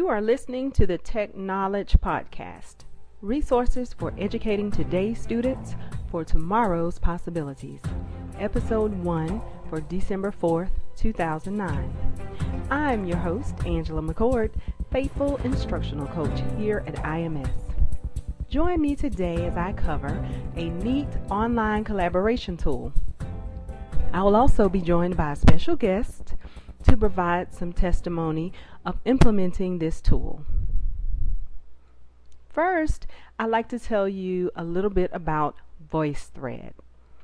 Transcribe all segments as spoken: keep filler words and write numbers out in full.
You are listening to the Tech Knowledge Podcast, resources for educating today's students for tomorrow's possibilities. Episode one for December fourth, two thousand nine. I'm your host, Angela McCord, Faithful Instructional Coach here at I M S. Join me today as I cover a neat online collaboration tool. I will also be joined by a special guest to provide some testimony of implementing this tool. First, I'd like to tell you a little bit about VoiceThread.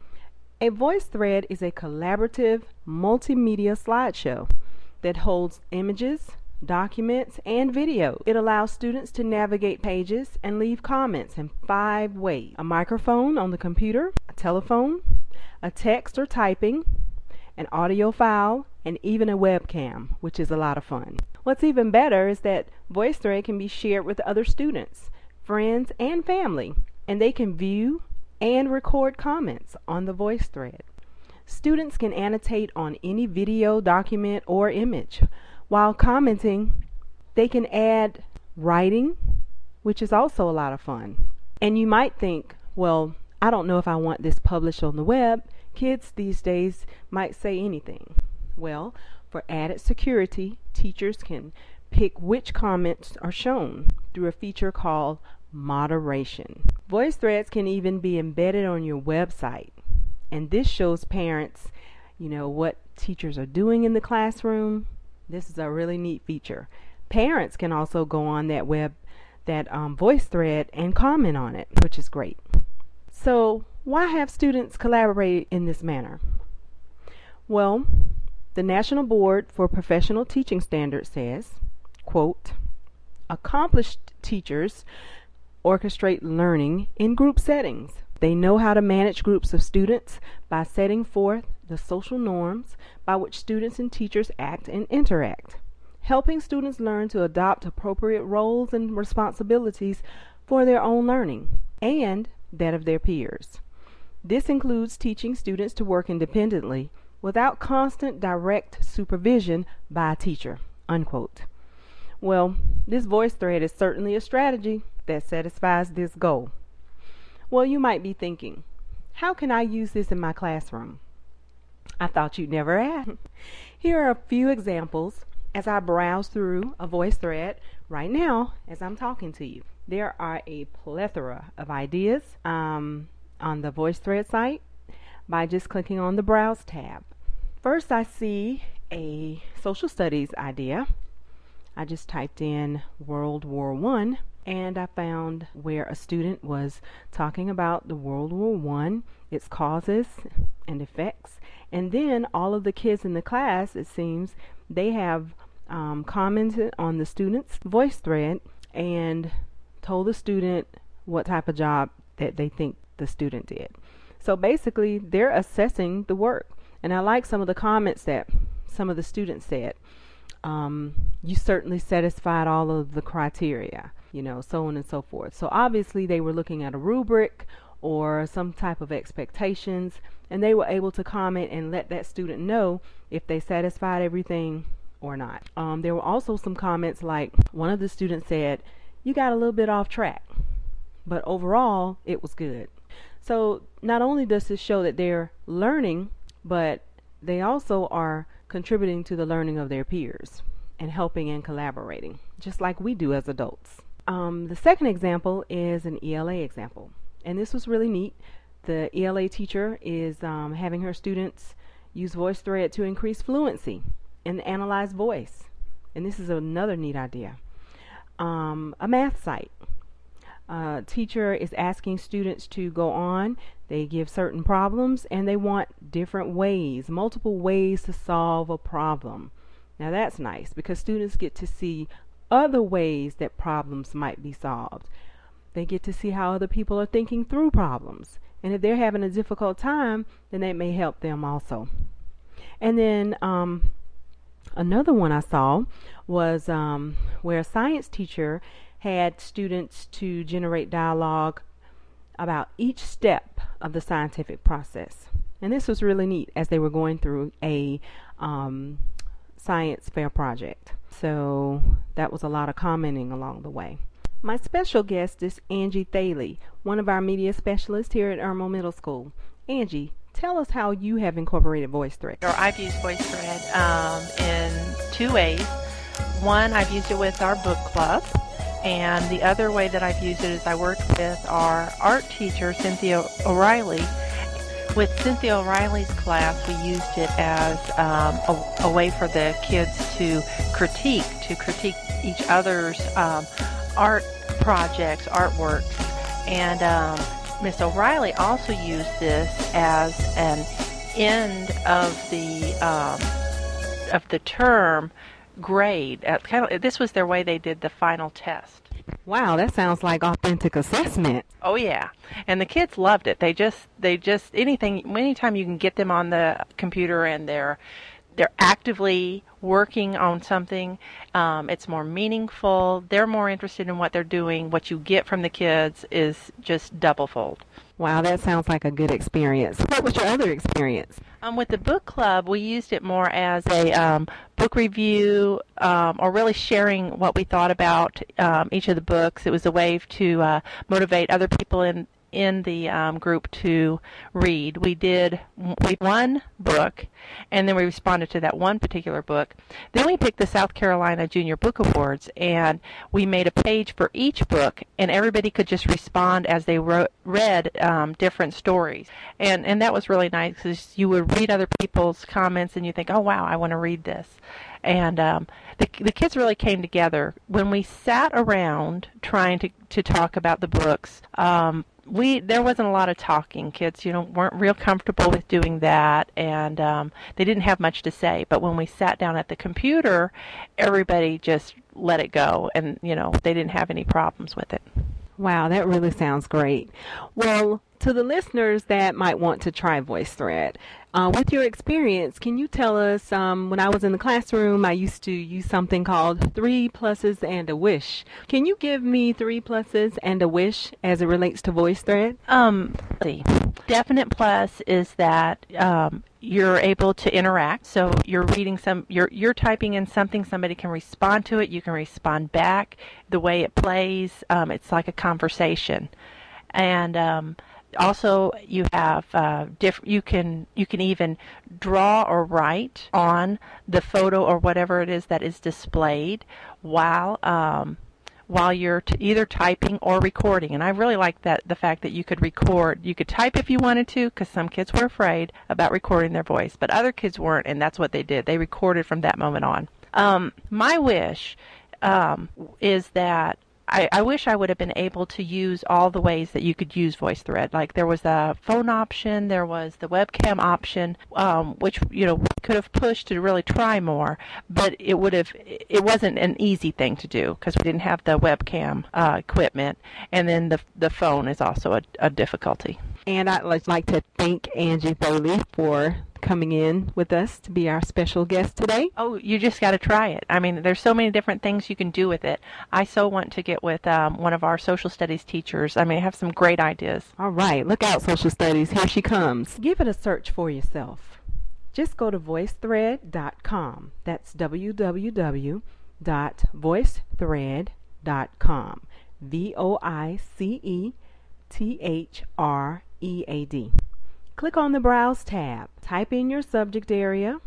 A VoiceThread is a collaborative multimedia slideshow that holds images, documents, and video. It allows students to navigate pages and leave comments in five ways: a microphone on the computer, a telephone, a text or typing, an audio file, and even a webcam, which is a lot of fun. What's even better is that VoiceThread can be shared with other students, friends, and family, and they can view and record comments on the VoiceThread. Students can annotate on any video, document, or image. While commenting, they can add writing, which is also a lot of fun. And you might think, well, I don't know if I want this published on the web. Kids these days might say anything. Well, for added security, teachers can pick which comments are shown through a feature called moderation. VoiceThreads can even be embedded on your website, and this shows parents, you know, what teachers are doing in the classroom. This is a really neat feature. Parents can also go on that web, that um, VoiceThread, and comment on it, which is great. So, why have students collaborate in this manner? Well, the National Board for Professional Teaching Standards says, quote, accomplished teachers orchestrate learning in group settings. They know how to manage groups of students by setting forth the social norms by which students and teachers act and interact, helping students learn to adopt appropriate roles and responsibilities for their own learning and that of their peers. This includes teaching students to work independently without constant direct supervision by a teacher, unquote. Well, this VoiceThread is certainly a strategy that satisfies this goal. Well, you might be thinking, how can I use this in my classroom? I thought you'd never ask. Here are a few examples as I browse through a VoiceThread right now as I'm talking to you. There are a plethora of ideas um, on the VoiceThread site by just clicking on the Browse tab. First, I see a social studies idea. I just typed in World War One, and I found where a student was talking about the World War One, its causes and effects, and then all of the kids in the class, it seems, they have um, commented on the student's VoiceThread and told the student what type of job that they think the student did. So basically, they're assessing the work. And I like some of the comments that some of the students said. Um, you certainly satisfied all of the criteria, you know, so on and so forth. So obviously they were looking at a rubric or some type of expectations, and they were able to comment and let that student know if they satisfied everything or not. Um, there were also some comments like one of the students said, you got a little bit off track, but overall it was good. So not only does this show that they're learning, but they also are contributing to the learning of their peers and helping and collaborating, just like we do as adults. Um, the second example is an E L A example, and this was really neat. The E L A teacher is um, having her students use VoiceThread to increase fluency and analyze voice, and this is another neat idea. Um, a math site. Uh, teacher is asking students to go on. They give certain problems and they want different ways, multiple ways to solve a problem. Now that's nice because students get to see other ways that problems might be solved. They get to see how other people are thinking through problems. And if they're having a difficult time, then that may help them also. And then um, another one I saw was um, where a science teacher had students to generate dialogue about each step of the scientific process. And this was really neat as they were going through a um, science fair project. So that was a lot of commenting along the way. My special guest is Angie Thaley, one of our media specialists here at Irmo Middle School. Angie, tell us how you have incorporated VoiceThread. Or I've used VoiceThread um, in two ways. One, I've used it with our book club, and the other way that I've used it is I worked with our art teacher, Cynthia O'Reilly. With Cynthia O'Reilly's class, we used it as um, a, a way for the kids to critique, to critique each other's um, art projects, artworks. And um, Miss O'Reilly also used this as an end of the um, of the term grade. Uh, kind of, this was their way they did the final test. Wow, that sounds like authentic assessment. Oh yeah, and the kids loved it. They just, they just anything, anytime you can get them on the computer and they're, they're actively working on something, um, it's more meaningful. They're more interested in what they're doing. What you get from the kids is just double-fold. Wow, that sounds like a good experience. What was your other experience? Um, with the book club, we used it more as a um, book review, um, or really sharing what we thought about um, each of the books. It was a way to uh, motivate other people in in the um, group to read. We did we one book, and then we responded to that one particular book. Then we picked the South Carolina Junior Book Awards, and we made a page for each book, and everybody could just respond as they wrote, read um, different stories. And and that was really nice, because you would read other people's comments, and you think, oh, wow, I want to read this. And um, the, the kids really came together. When we sat around trying to, to talk about the books, um, we there wasn't a lot of talking. Kids, you know, weren't real comfortable with doing that, and um, they didn't have much to say. But when we sat down at the computer, everybody just let it go, and, you know, they didn't have any problems with it. Wow, that really sounds great. Well, to the listeners that might want to try VoiceThread, uh, with your experience, can you tell us, um, when I was in the classroom, I used to use something called three pluses and a wish. Can you give me three pluses and a wish as it relates to VoiceThread? Um, let's see. Definite plus is that um, you're able to interact. So you're reading some, you're you're typing in something, somebody can respond to it, you can respond back. The way it plays, um, it's like a conversation. And um, also, you have uh, diff- you can you can even draw or write on the photo or whatever it is that is displayed while um, while you're t- either typing or recording. And I really like that the fact that you could record. You could type if you wanted to, because some kids were afraid about recording their voice, but other kids weren't, and that's what they did. They recorded from that moment on. Um, my wish um, is that I, I wish I would have been able to use all the ways that you could use VoiceThread. Like there was a phone option, there was the webcam option, um, which, you know, we could have pushed to really try more, but it would have, it wasn't an easy thing to do because we didn't have the webcam uh, equipment, and then the the phone is also a, a difficulty. And I'd like to thank Angie Thaley for coming in with us to be our special guest today. Oh, you just got to try it. I mean, there's so many different things you can do with it. I so want to get with um, one of our social studies teachers. I mean, I have some great ideas. All right, look out, social studies. Here she comes. Give it a search for yourself. Just go to voice thread dot com. That's w w w dot voice thread dot com. V O I C E T H R E A D. Click on the Browse tab, type in your subject area,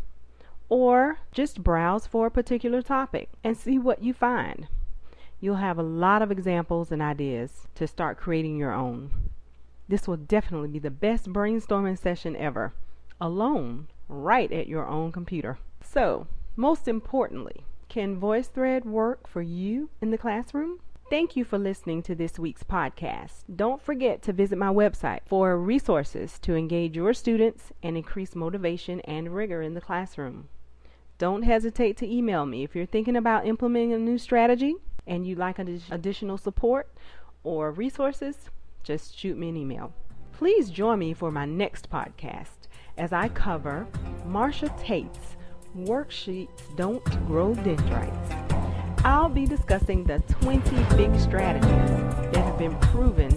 or just browse for a particular topic and see what you find. You'll have a lot of examples and ideas to start creating your own. This will definitely be the best brainstorming session ever, alone, right at your own computer. So, most importantly, can VoiceThread work for you in the classroom? Thank you for listening to this week's podcast. Don't forget to visit my website for resources to engage your students and increase motivation and rigor in the classroom. Don't hesitate to email me if you're thinking about implementing a new strategy and you'd like additional support or resources. Just shoot me an email. Please join me for my next podcast as I cover Marsha Tate's Worksheets Don't Grow Dendrites. I'll be discussing the twenty big strategies that have been proven